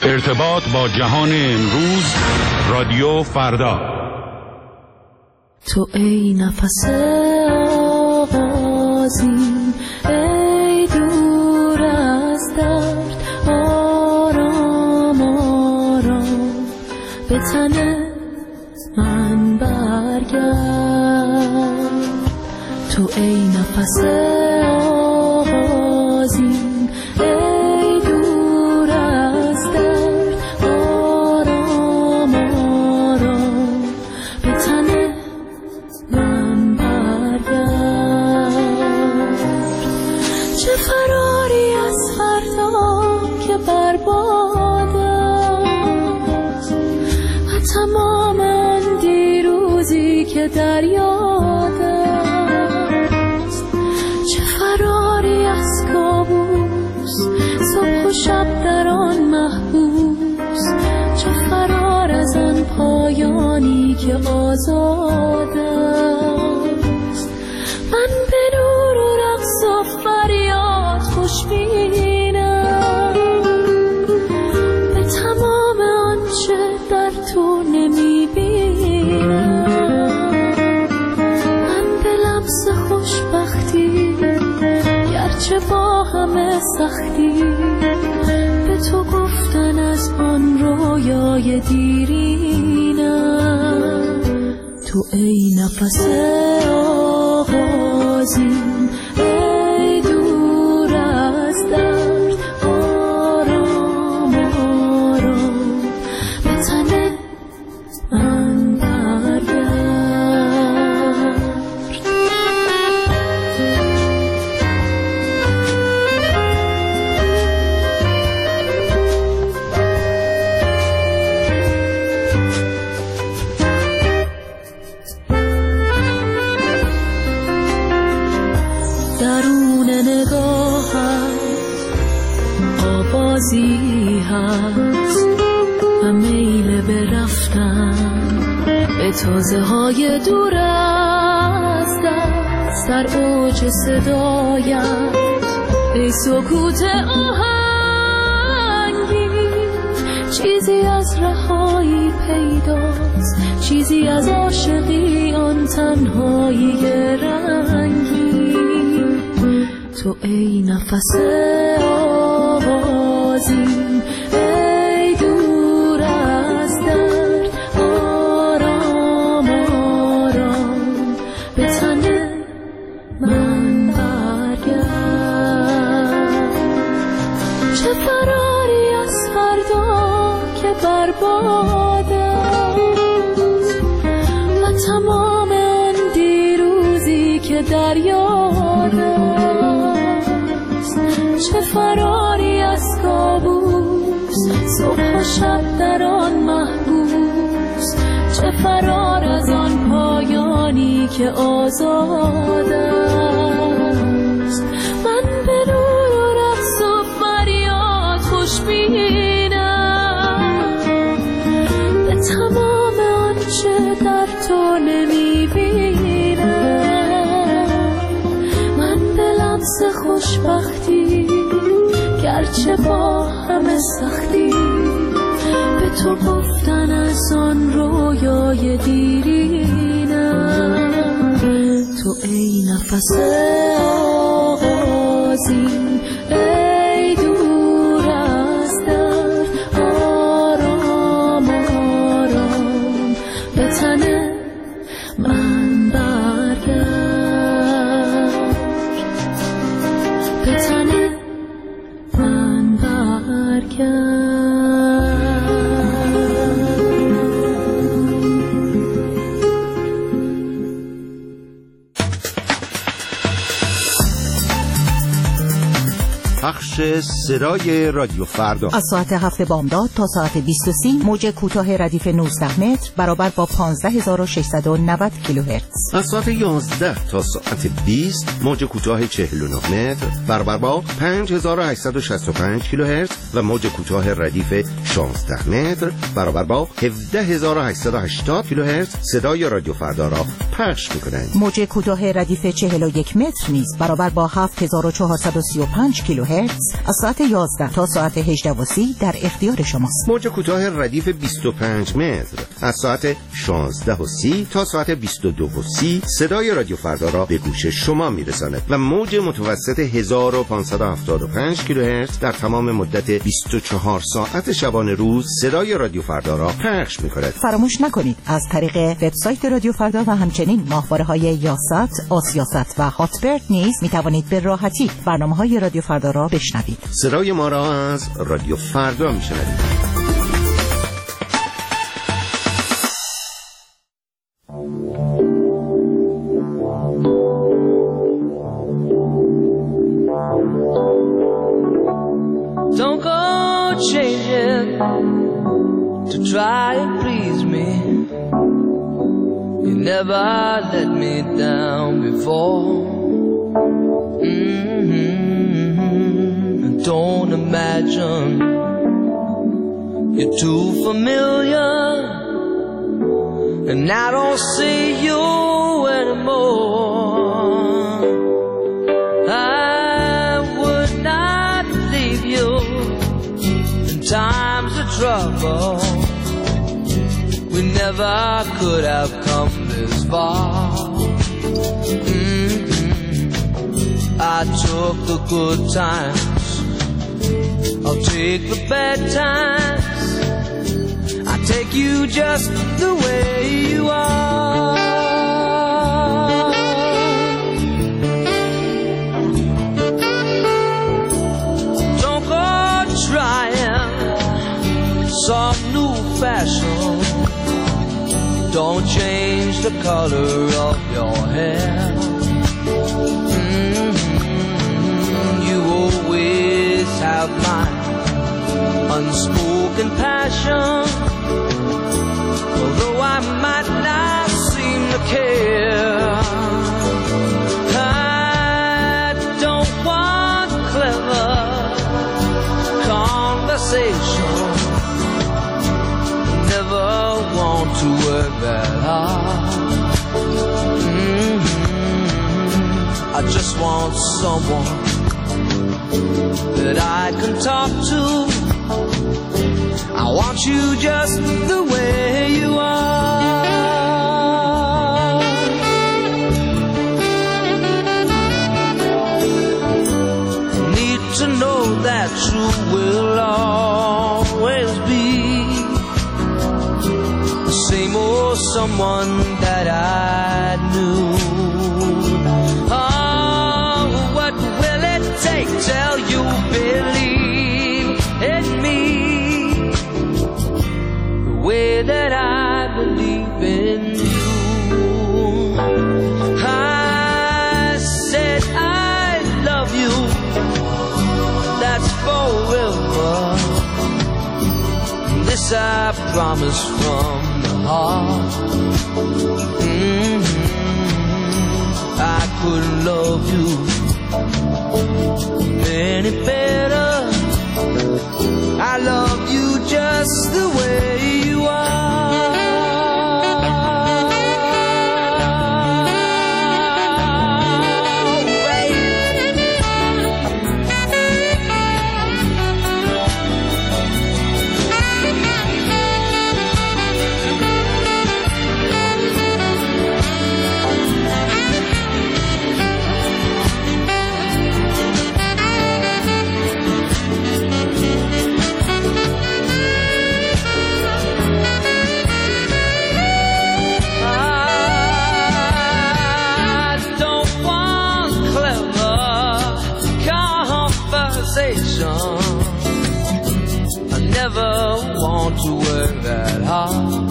ارتباط با جهان امروز، رادیو فردا. تو ای نفس آغازی، ای دور از درد، آرام آرام به تن من برگرد. تو ای نفس آغازی، ای دور از درد، آرام آرام به تن من برگرد. چه فراری از فردا که برباد است و تمام آن دیروزی که در یاد است. چه فراری از کابوس، صبح و شب در آن محبوس. چه فرار از آن پایانی که آزاد است. من به نور و رقص و فریاد خوشبینم، به تمام آنچه در تو نمیبینم. من به لمس خوشبختی، گرچه با همه سختی، به تو گفتن از آن رویای دیرینم. تو ای نفس آغازی، ای دور از درد، آرام آرام به تن من برگرد. درون نگاهت آوازی هست و میل به رفتن به تازه های دور از دست. در اوج صدایت ای سکوت آهنگی، چیزی از رهایی پیداست، چیزی از عاشقی آن تنهایی رنگی. تو ای نفس آغازی، ای دور از درد، آرام آرام به تن من برگرد. چه فراری از فردا که برباد است و تمام آن دیروزی که در یاد است. چه فراری از کابوس، صبح و شب در آن محبوس. چه فرار از آن پایانی که آزاد است. من به نور و رقص و فریاد خوشبینم، به تمام آنچه در تو نمیبینم. من به لمس خوشبختی، گرچه با همه سختی، به تو گفتن از آن رویای دیرینم. تو ای نفس آغازی، ای دور از درد، آرام آرام به تن من برگرد. به تن من برگرد. پخش صدای رادیو فردا از ساعت 7 بامداد تا ساعت 20:30 موج کوتاه ردیف 19 متر برابر با 15690 کیلوهرتز. از ساعت 11 تا ساعت 20 موج کوتاه 49 متر برابر با 5865 کیلوهرتز و موج کوتاه ردیف 16 متر برابر با 17880 کیلوهرتز صدای رادیو فردا را پخش میکنند. موج کوتاه ردیف 41 متر نیز برابر با 7435 کیلوهرتز از ساعت 11 تا ساعت 18:30 در اختیار شماست. موج کوتاه ردیف 25 متر از ساعت 16:30 تا ساعت 22:30 صدای رادیو فردا را به گوش شما میرساند و موج متوسط 1575 کیلوهرتز در تمام مدت 24 ساعت شبانه روز صدای رادیو فردا را پخش می‌کند. فراموش نکنید از طریق وبسایت رادیو فردا و همچنین ماهواره‌های یاست، آسیاست و هاتبرد نیز می‌توانید به راحتی برنامه‌های رادیو فردا را بشنوید. صدای ما را از رادیو فردا می‌شنوید. Don't go changing to try and please me. You never let me down before. Don't imagine you're too familiar, and I don't see you anymore. I would not leave you in times of trouble. We never could have come this far. I took the good times, I'll take the bad times. I take you just the way you are. Don't go trying some new fashion. Don't change the color of your hair. You always have my unspoken passion. Although I might not seem to care, I don't want clever conversation. Never want to work that hard. I just want someone that I can talk to. I want you just the way you are. Need to know that you will always be the same old someone that I knew. Oh, what will it take till you believe in me the way that I believe in you? I said I love you, that's forever. This I promise from the heart. I couldn't love you any better. I love you just the way you are. I never want to work that hard.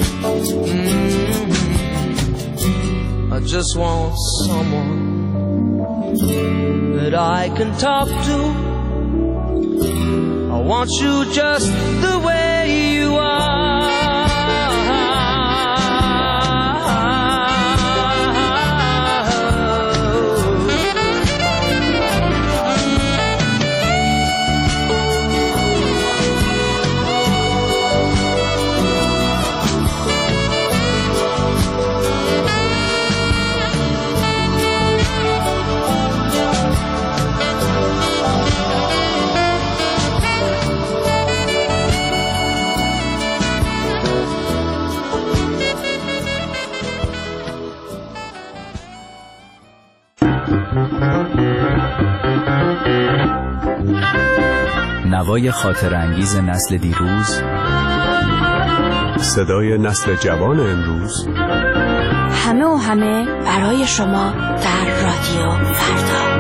I just want someone that I can talk to. I want you just the way you are. نوای خاطر انگیز نسل دیروز، صدای نسل جوان امروز، همه و همه برای شما در رادیو فردا.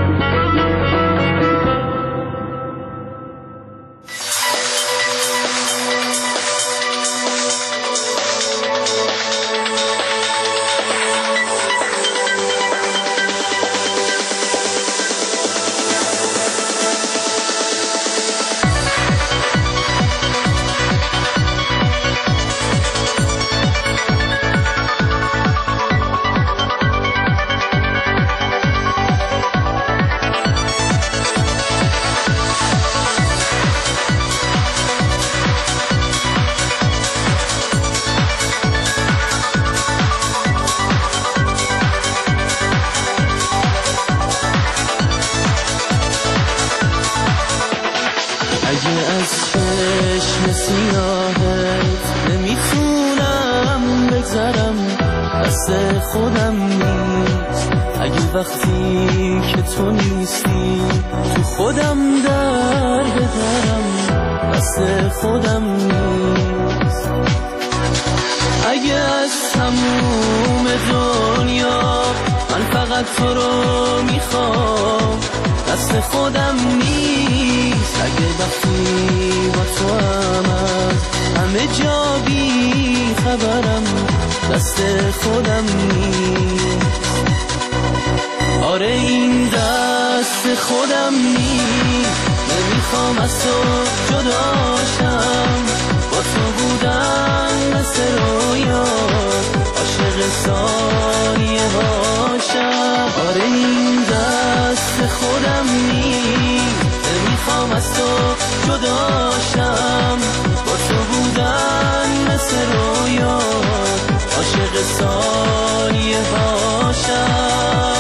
خودم نیست اگه وقتی که تو نیستی تو خودم در بدرم، دست خودم نیست. اگه از تموم دنیا من فقط تو رو میخوام، دست خودم نیست. اگه وقتی با تو هم از همه جا بی خبرم، دست خودم نیست. آره این دست خودم نیست. نمیخوام از تو جداشم، با تو بودن مثل رویا، عاشق ثانیه هاشم. آره این دست خودم نیست. نمیخوام از تو جداشم، با تو بودن مثل رویا، عاشق ثانیه هاشم.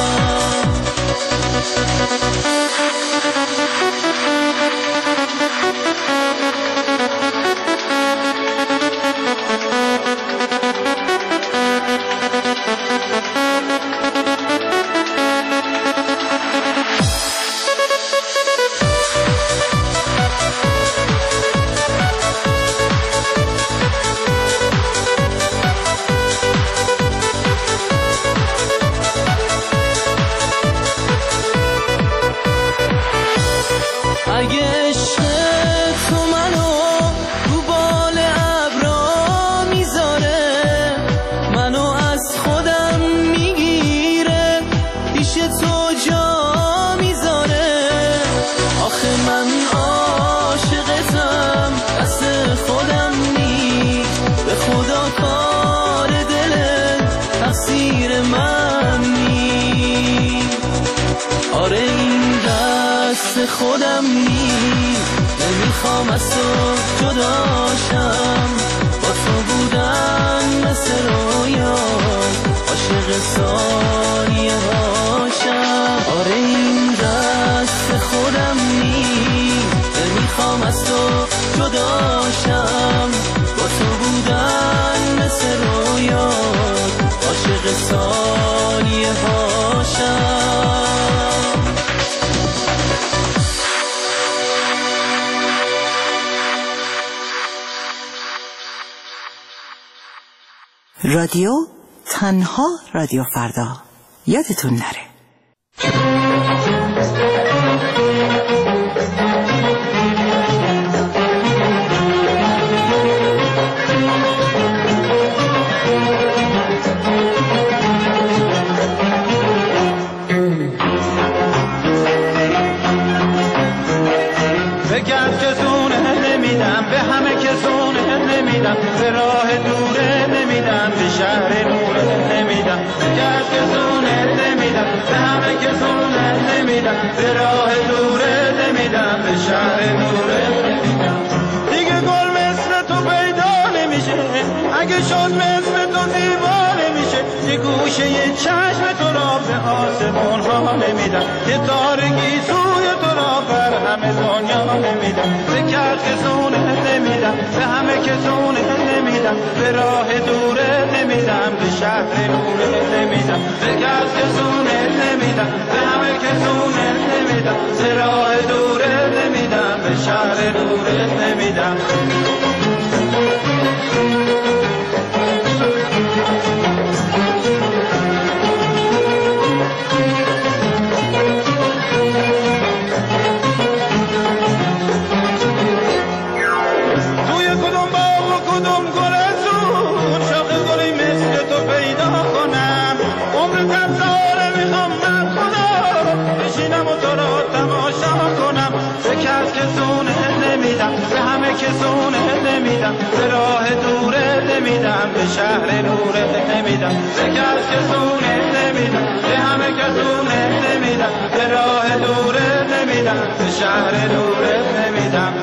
خودم نیست. نمیخوام از تو جداشم، با تو بودن مثل رویا، عاشق ثانیه هاشم. آره این دست خودم نیست. نمیخوام از تو جداشم، با تو بودن مثل رویا، عاشق ثانیه هاشم. رادیو تنها رادیو فردا، یادتون نره. بگرد که زونه نمیدم، به همه که زونه نمیدم، به راه دوره نمیدم، به شهر نوره نمیدم. بگرد که زونه نمیدم، به همه که زونه نمیدم، به راه دوره نمیدم، به شهر نوره نمیدم. دیگه گل مثل تو پیدا نمیشه، اگه شد مثل تو دیوانه میشه. یه گوشه یه چشم تو را به آسمون ها نمیدم، یه تارگی سوی تو را بر همه دنیا نمیدم. به کرد که زونه نمیدم، به همه که زونه نمیدم، به راه دوره نمیدم، نمیدم به شهر نورت نمیدم به کس کسونه نمیدم به همه کسونه نمیدم به راه دورت نمیدم به شهر نورت نمیدم کسونه نمیدم به راه دوره نمیدم به شهر نوره نمیدم به کس کسونه نمیدم به همه کسونه نمیدم به راه دوره نمیدم به شهر نوره نمیدم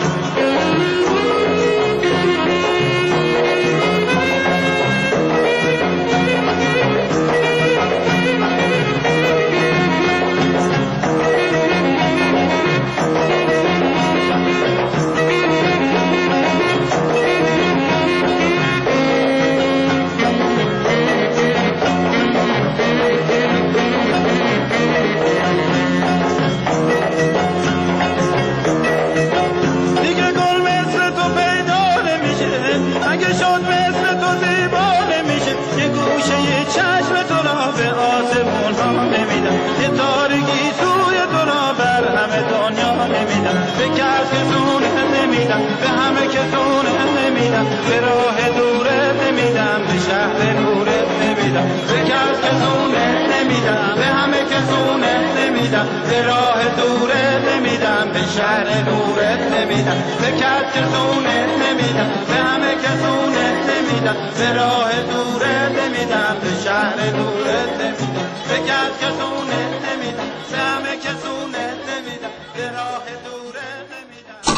به همه کسونه نمیدم به راه دوره نمیدم به شهر نوره نمیدم به کس کسونه نمیدم به همه کسونه نمیدم به راه دوره نمیدم به شهر نوره نمیدم به کس کسونه نمیدم به همه کسونه نمیدم به راه دوره نمیدم به شهر نوره نمیدم به کس کسونه نمیدم به همه کسونه نمیدم به راه دوره نمیدم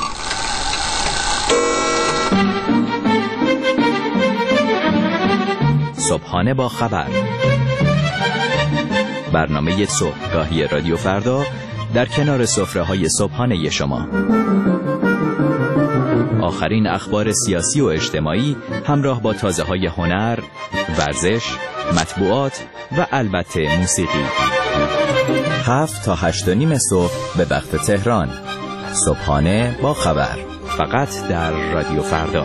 صبحانه با خبر، برنامه صبحگاهی رادیو فردا در کنار سفره‌های صبحانه شما. آخرین اخبار سیاسی و اجتماعی همراه با تازه‌های هنر، ورزش، مطبوعات و البته موسیقی. 7 تا 8:30 صبح به وقت تهران. صبحانه با خبر، فقط در رادیو فردا.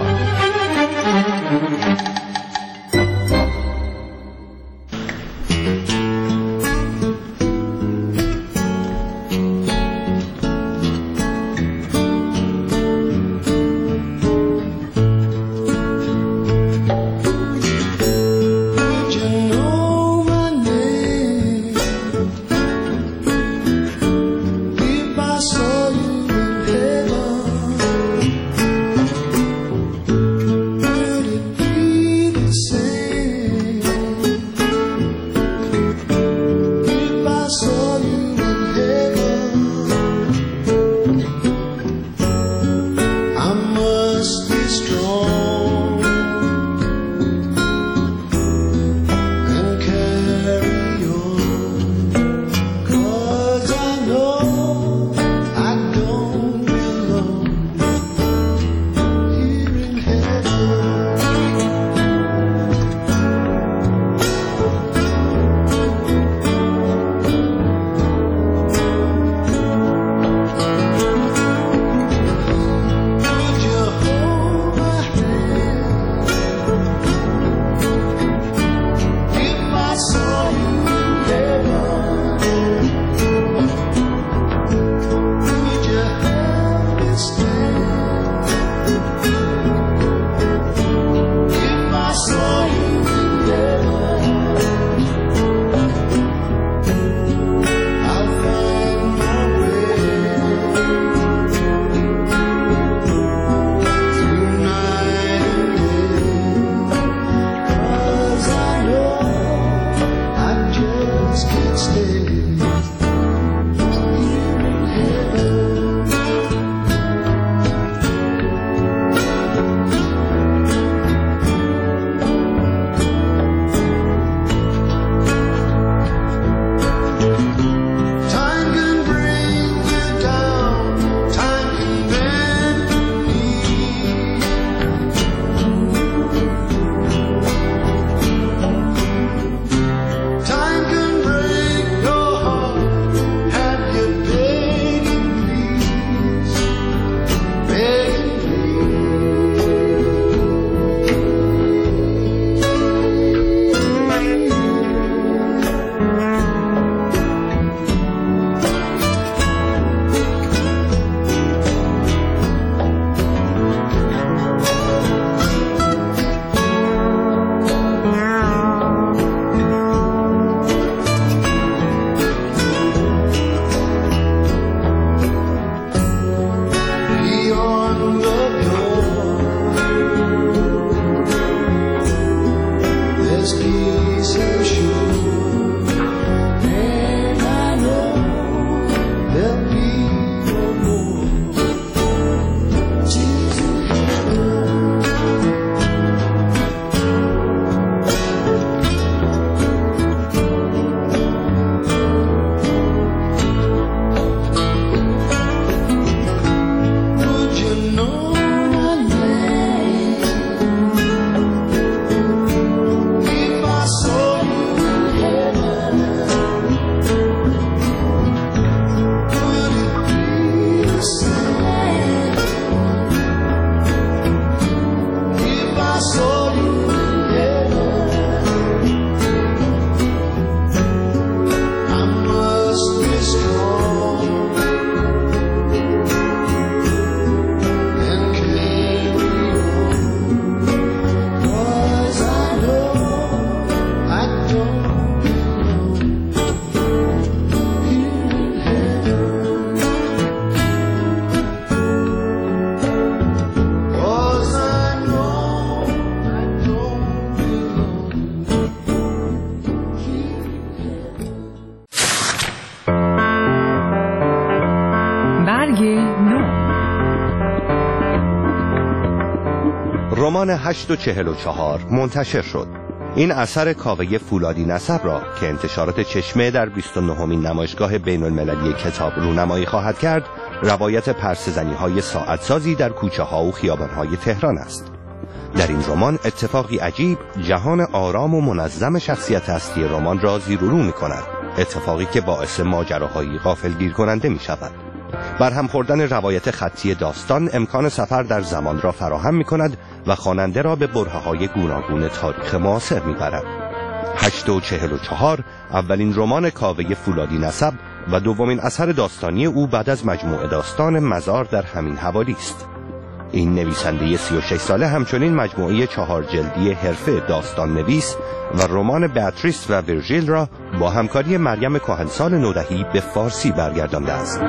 رمان 8:44 منتشر شد. این اثر کاوه فولادی نسب را که انتشارات چشمه در 29مین نمایشگاه بین المللی کتاب رونمایی خواهد کرد، روایت پرسه‌زنی‌های ساعتسازی در کوچه‌ها و خیابان‌های تهران است. در این رمان اتفاقی عجیب جهان آرام و منظم شخصیت اصلی رمان را زیر و رو می‌کند، اتفاقی که باعث ماجراهایی غافلگیر کننده می‌شود. برهم خوردن روایت خطی داستان امکان سفر در زمان را فراهم می‌کند و خواننده را به برهه‌های گوناگون تاریخ معاصر می‌برد. 8:44 اولین رمان کاوه فولادی نسب و دومین اثر داستانی او بعد از مجموعه داستان مزار در همین حوالی است. این نویسنده 36 ساله همچنین مجموعه 4 جلدی حرفه داستان نویس و رمان بیاتریس و ویرژیل را با همکاری مریم کهنسال نودهی به فارسی برگردانده است.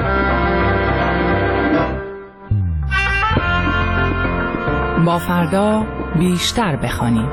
با فردا بیشتر بخوانیم.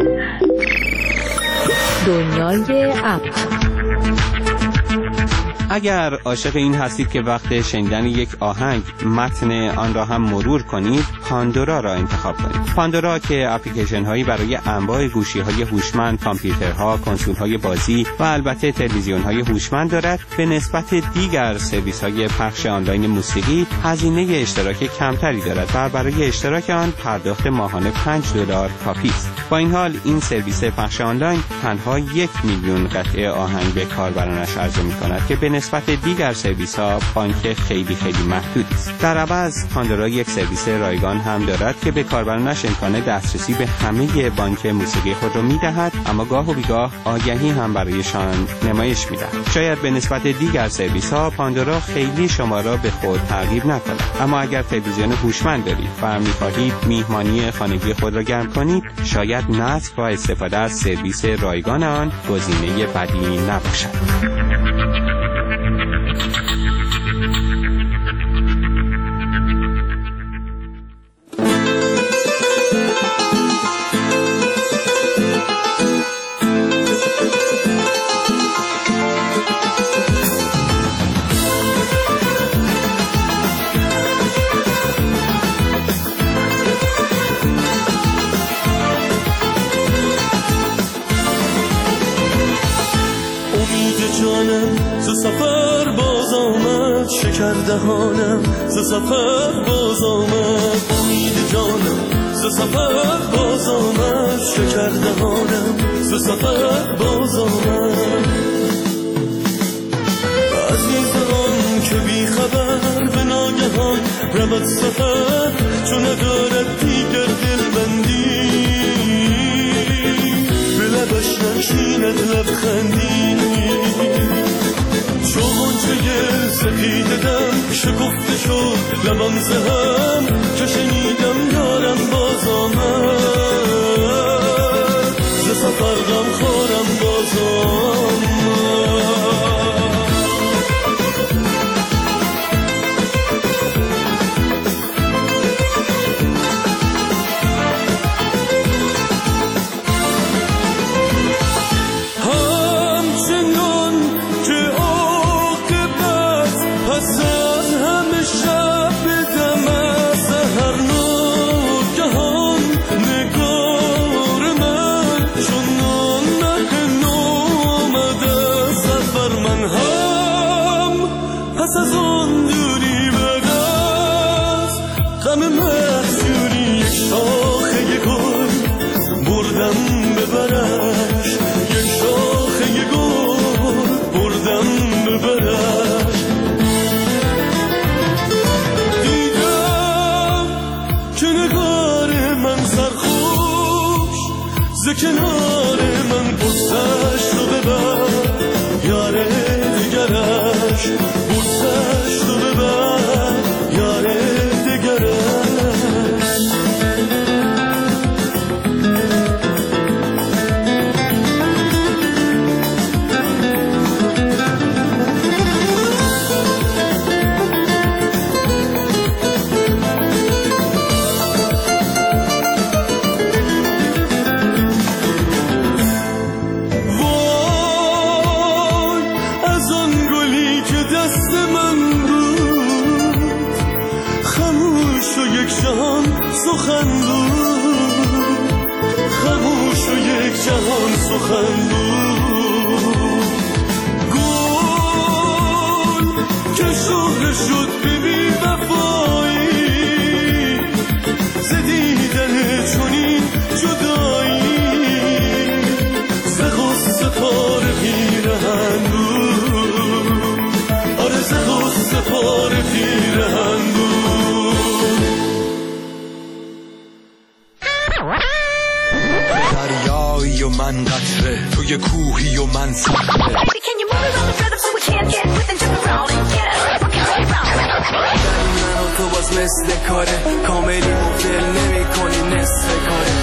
دنیای اپ اگر عاشق این هستید که وقت شنیدن یک آهنگ متن آن را هم مرور کنید، پاندورا را انتخاب کنید. پاندورا که اپلیکیشن هایی برای انواع گوشی های هوشمند، کامپیوترها، کنسول های بازی و البته تلویزیون های هوشمند دارد، به نسبت دیگر سرویس های پخش آنلاین موسیقی هزینه اشتراک کمتری دارد و برای اشتراک آن پرداخت ماهانه $5 کافی است. با این حال این سرویس پخش آنلاین تنها 1 میلیون قطعه آهنگ به کاربرانش عرضه می‌کند که به نسبت دیگر سرویس‌ها بانک خیلی محدودی است. در عوض پاندورا یک سرویس رایگان هم دارد که به کاربرانش امکان دسترسی به همه بانک موسیقی خود را می‌دهد، اما گاه و بیگاه آگهی هم برایشان نمایش می‌دهد. شاید به نسبت دیگر سرویس‌ها پاندورا خیلی شما را به خود ترغیب نکند، اما اگر تلویزیون هوشمند دارید و می‌خواهید میهمانی خانگی خود را گرم کنید، شاید نصب و استفاده از سرویس رایگان آن گزینه بدی نباشد. سفر باز آمد، شکر دهانم ز سفر باز آمد، امید جانم ز سفر باز آمد، شکر دهانم ز سفر باز آمد. عزیز آن که بی خبر به ناگهان رود سفر، چون ندارد دیگر دلبندی، به لبش ننشیند لبخندی. چون چه سپید دم شکفته شد لبم ز هم، که شنیدم یارم باز آمد، ز سفر غم خورم باز آمد. پس از اون دوری بعد از غم محجوری، یک شاخه گل بردم ببرش، یک شاخه گل بردم ببرش. دیدم که نگار من سرخوش ز کنار من بستش رو ببر، یاره دیگرش بوسش تو ببر، یاره دیگرش. سخن بود خاموش و یک جهان سخن بود، گل که شهره شد به بی وفایی، ز دیدن چنین جدایی، ز غصه پاره پیرهن بود، آره ز غصه پاره پیرهن بود. دریایی و من قطره، توی کوهی و من صخره، من و تو باز مثل کاره، کاملی مفل نمی کنی نصف کاره.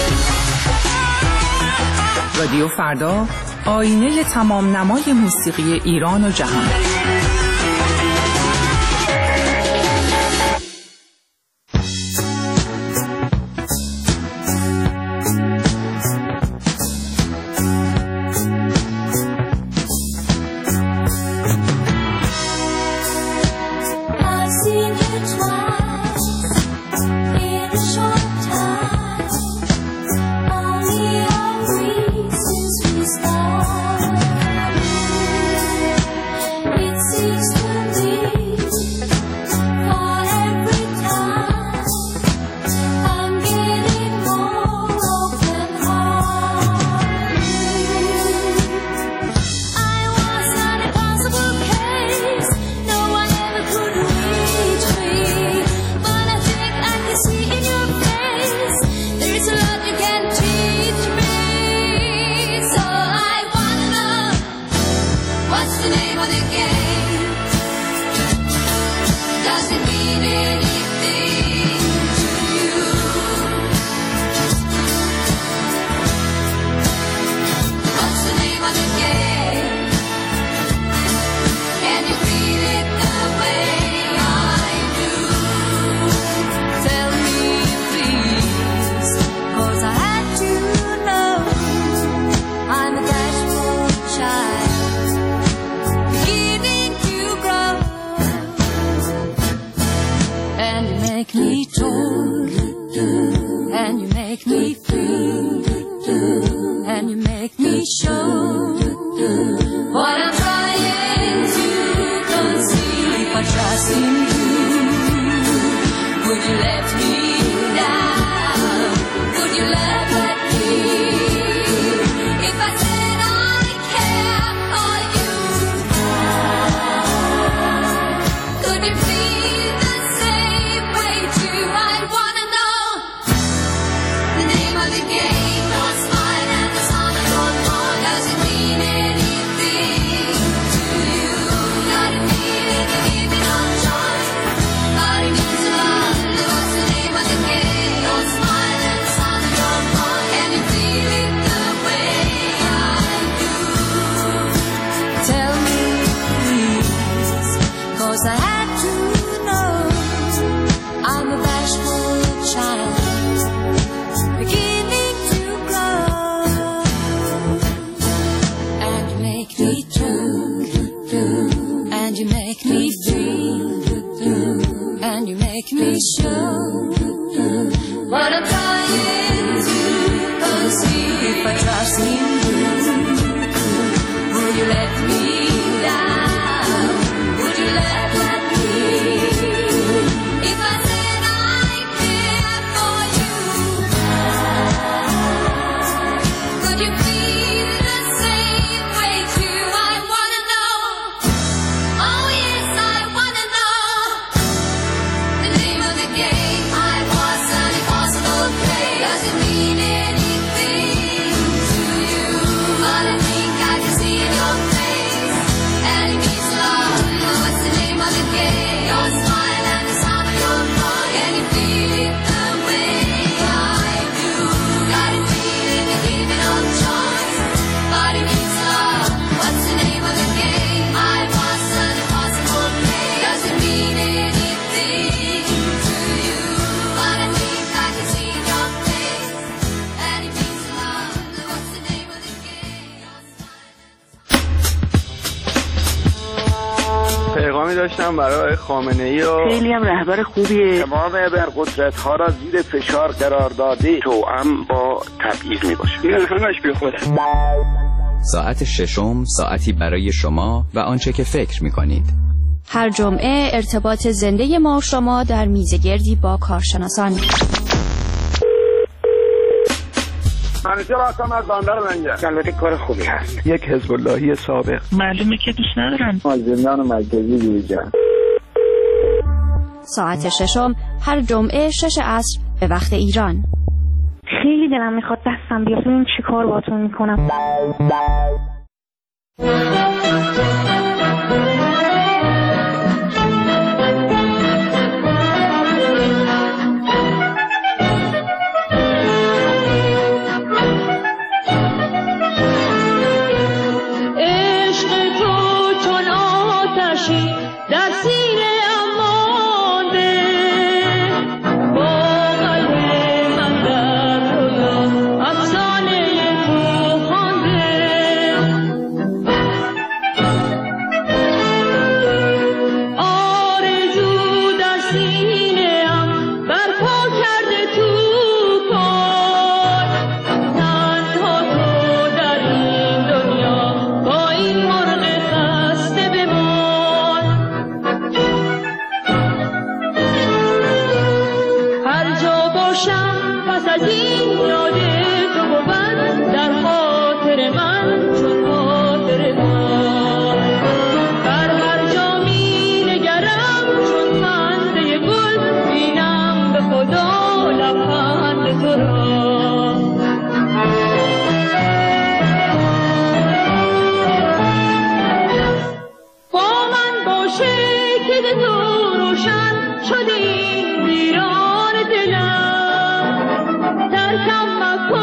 رادیو فردا، آینه تمام نمای موسیقی ایران و جهان. and you make me feel, and you make me show what I'm trying to conceal. If I trust in you, would you let me down? Would you let me? If I said I care for you, could you feel the same way too? I wanna know the name of the game. Your smile and the sound of your voice. Does it mean anything to you? Got a feeling you give me no choice, but it means a lot. What's the name of the game? Your smile and the sound of your voice. Can you feel it the way I do? Tell me please, 'cause I had to know. I'm a bashful child, beginning to grow, and you make me do, and you make me feel, and you make me show what I'm trying to conceal. If I trust in you, would you let me down? Would you let me? If I said I care for you, could you feel the same way too? I wanna know. Oh yes, I wanna know the name of the game. I was an impossible play. Does it mean anything to you? But I think I can see in your face, and it means a lot. What's the name of the game? Your smile and the sound of your voice. Can you feel it the way I do? Got a feeling you give me no choice, but it means a lot. What's the name of the game? I was an impossible play. Does it mean anything to you? But I think I can see in your face, and it means a lot. What's the name of the game? Your smile. پیغامی داشتم برای خامنه‌ای و خیلی هم رهبر خوبیه. تمام ابرقدرت‌ها را زیر فشار قرار داده توأم با تبعیض میباشه. این همش بیخوده. ساعت ششم ساعتی برای شما و آنچه که فکر می‌کنید. هر جمعه ارتباط زنده ما و شما در میزگردی با کارشناسان. منیجر هستم از بندر منجر. البته کار خوبی هست. یک حزب اللهی سابق. معلومه که دوست ندارم. زندان مرکزی جوجان. ساعت ششم هر جمعه 6 عصر به وقت ایران. خیلی دلم میخواد دستم بیاد ببینم چی کار باهاتون میکنم. ترکم مکن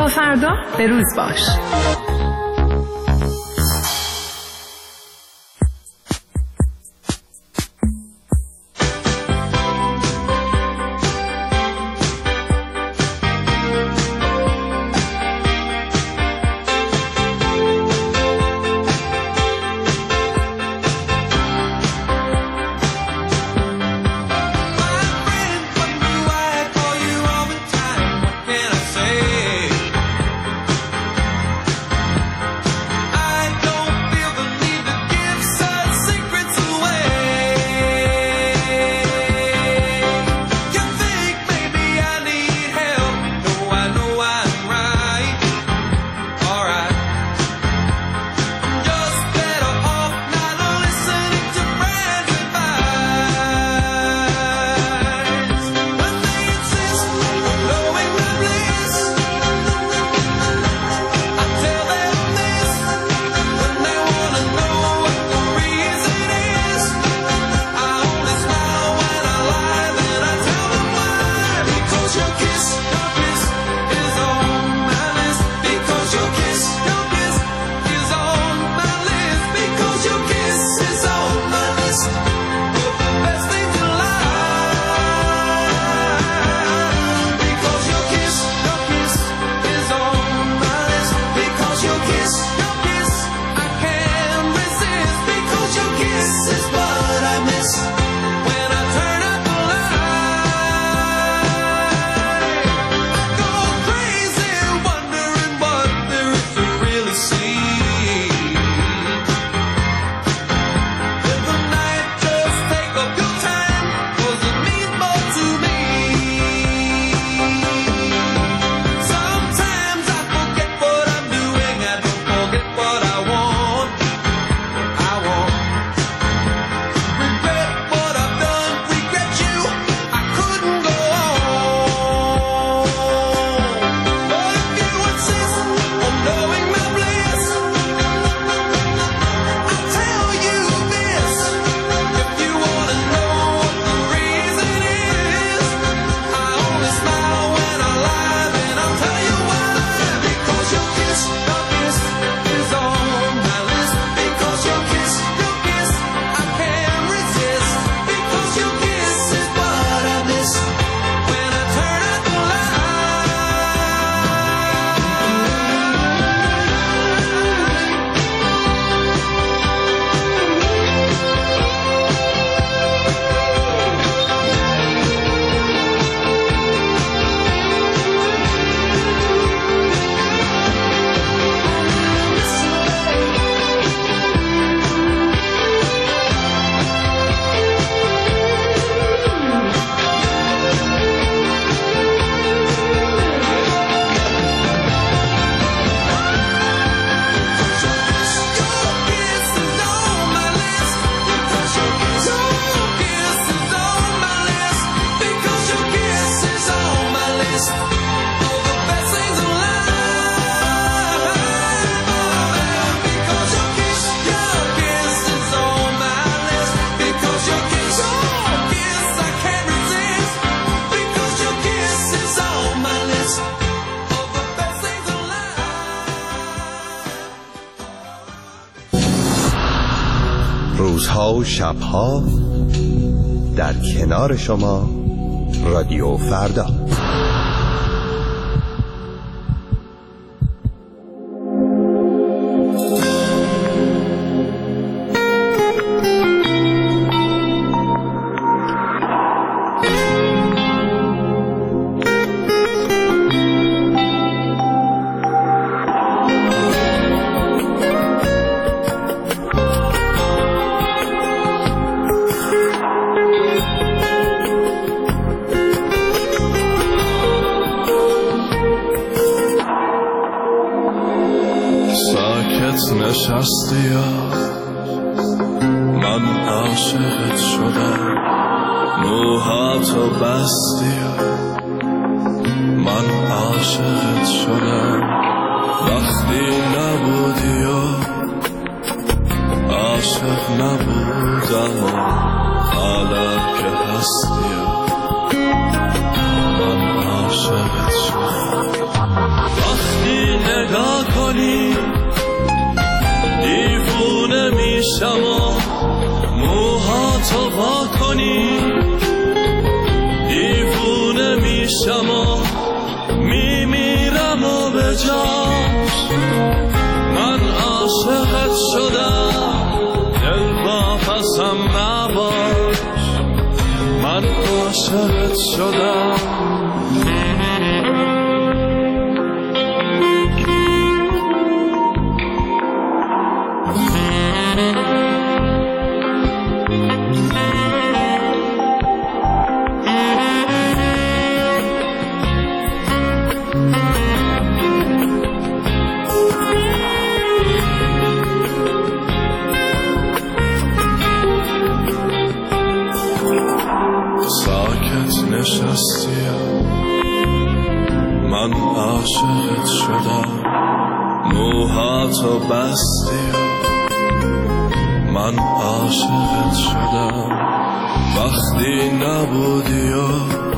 با فردا به روز باش. روزها و شبها در کنار شما رادیو فردا. نشستی من عاشقت شدم، موهاتو بستی من عاشقت شدم، وقتی نبودی و عاشق نبودم و حالا که هستی من عاشقت شدم. به جاش من عاشقت شدم دل واپسم نباش من عاشقت شدم من عاشقت شدم موهاتو بستی من عاشقت شدم وقتی نبودی و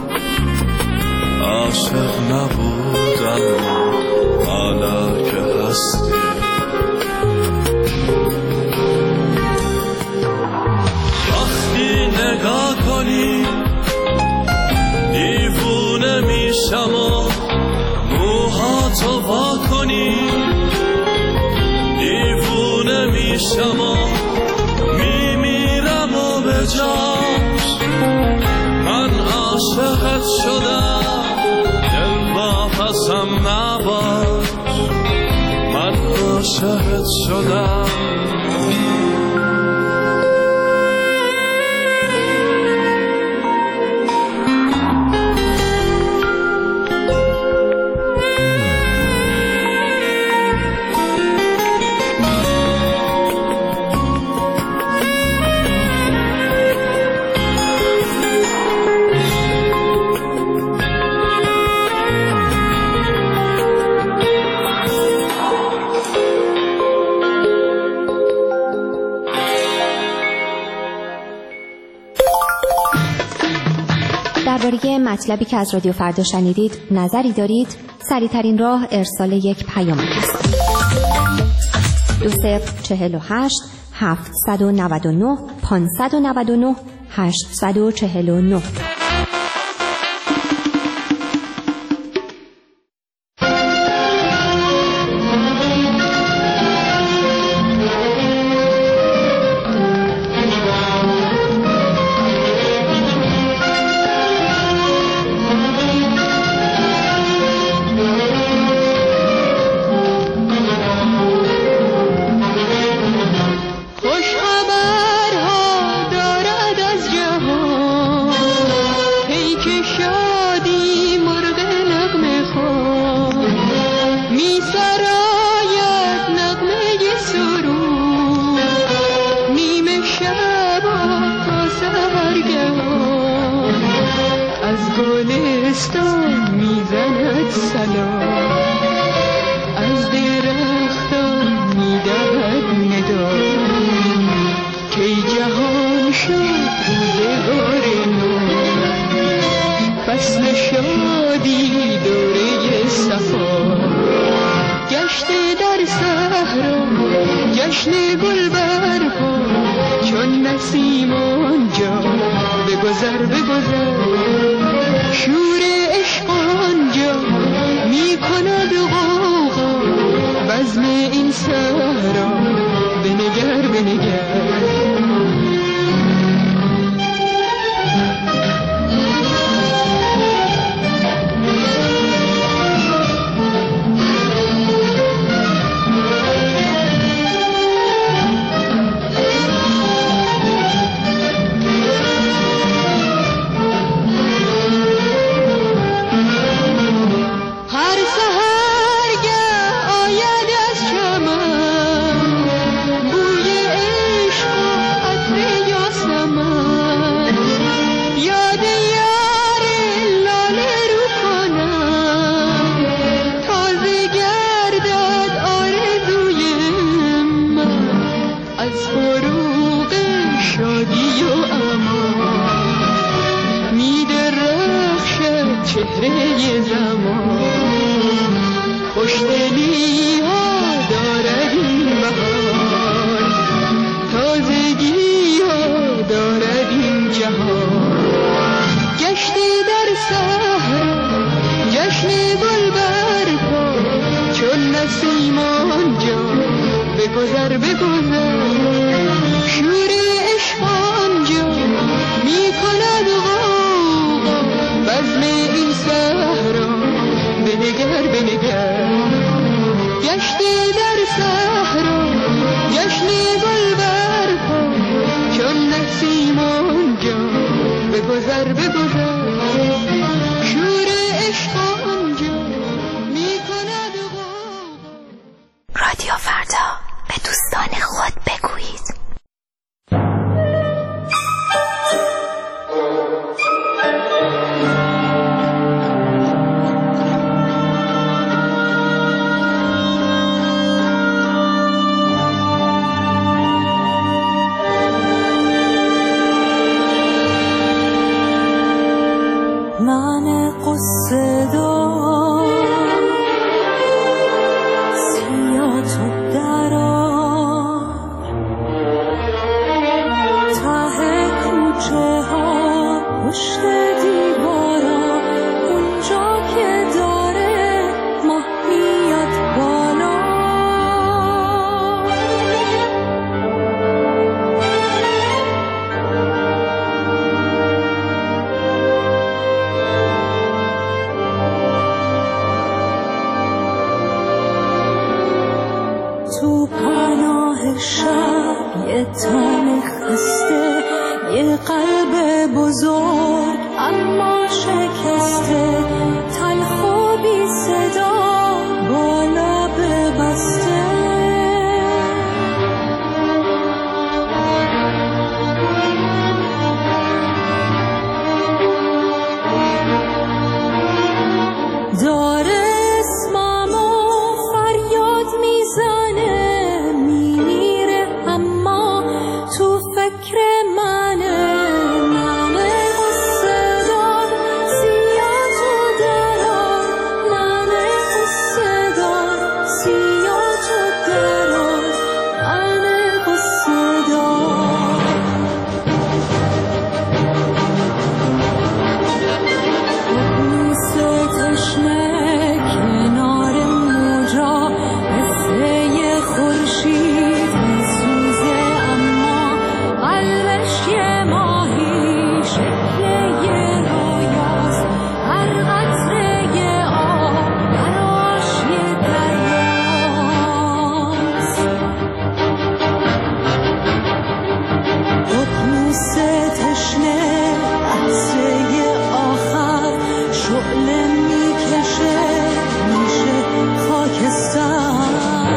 عاشق نبودم حالا که هستی وقتی نگاه کنی دیوونه میشم و موهاتو وا کنی دیوونه میشم و میمیرم و به جاش من عاشقت شدم دل واپسم نباش من عاشقت شدم درباره مطلبی که از رادیو فردا شنیدید نظری دارید؟ سریع‌ترین راه ارسال یک پیام است. 2048 799 599 849. بگذر شور عشق آنجا می کند غوغا بزم این صحرا بنگر گشته در صحرا جشن گل برپا چون نسیم آنجا بگذر شور عشق آنجا می کند غوغا. رادیو فردا، به دوستان خود بگویید. من قصه دار سیا تو درار ته کوچه ها پشت دیوارا اونجا که داره ماه میاد بالا تو پناه شب یه تن خسته یه قلب بزرگ اما شکسته تلخ و بی صدا با لب بسته داره اسممو فریاد میزنه میمیره اما تو فکر منه من قصه دار سیا تو درار من قصه دار سیا تو درار من قصه دار موسه تشنه کنار موجا مثل خورشید میسوزه اما قلبش یه ماهی شکل یه رویاست هر قطره یه آب براش یه دریاست موسه تشنه عطسه آخر شعله میکشه میشه خاکستر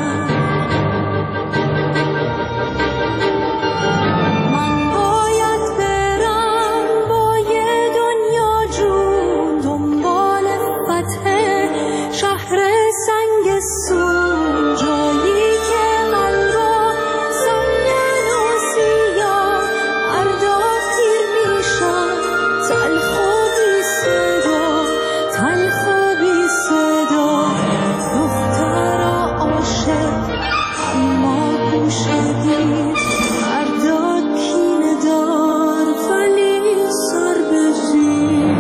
من باید برم با یه دنیا جون دنبال فتح شهر سنگستون جایی که قلبا سنگن و سیاه فردا پیر میشن تلخ و بی صدا تلخ و بی صدا دخترا عاشق اما گوشدیر فردا کینه دار ولی سر به زیر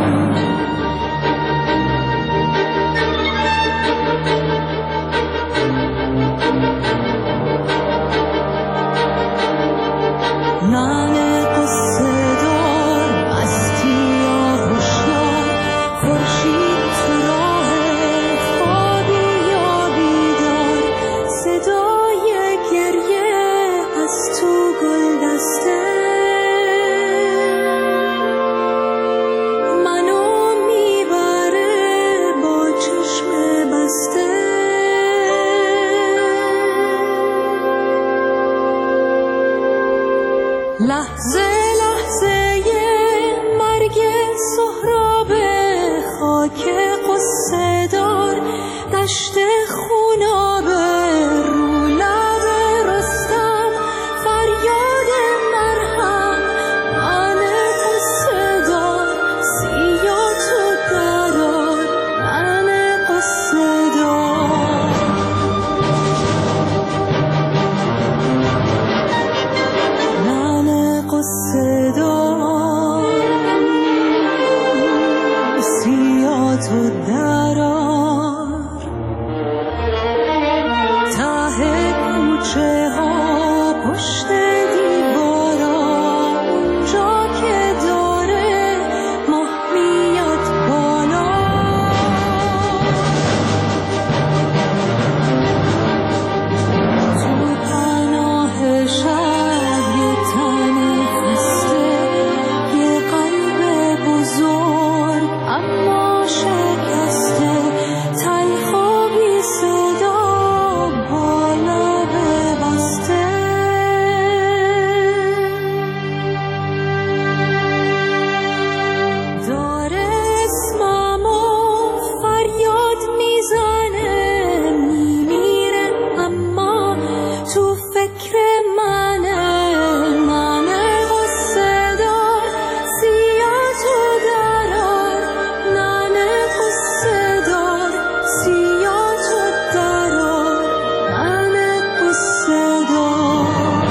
من قصه دار مستی یا هوشیار خورشید تو راه خوابی یا بیدار صدای گریه از تو گل دسته منو میبره با چشم بسته لحظه لحظه مرگ سهراب خاک قصه دار دشت خونابه رو لب رستم فریاد مرهم من قصه دار سیا تو درار من قصه دار من قصه دار سیا تو درار پشت دیوارا اونجا که داره ماه میاد بالا تو پناه شب یه تن خسته یه قلب بزرگ اما شکسته تلخ و بی صدا بالا ببسته داره اسممو فریاد میزنه میمیره اما تو فکر منه قصه دار سیاه تو درار ننه قصه دار سیاه تو درار ننه قصه دار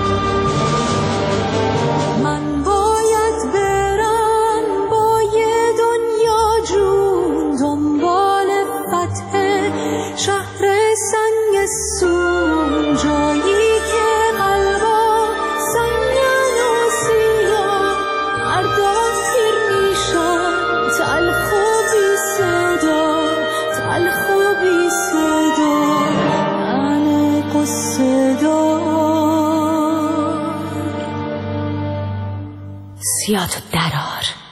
من باید برم با یه دنیا جون دنبال فتح شهر سنگستون جایی که قلبا سنگن و سیاه مردا تیر میشن تلخ و بی صدا تلخ و بی صدا من قصه دار سیاه تو درار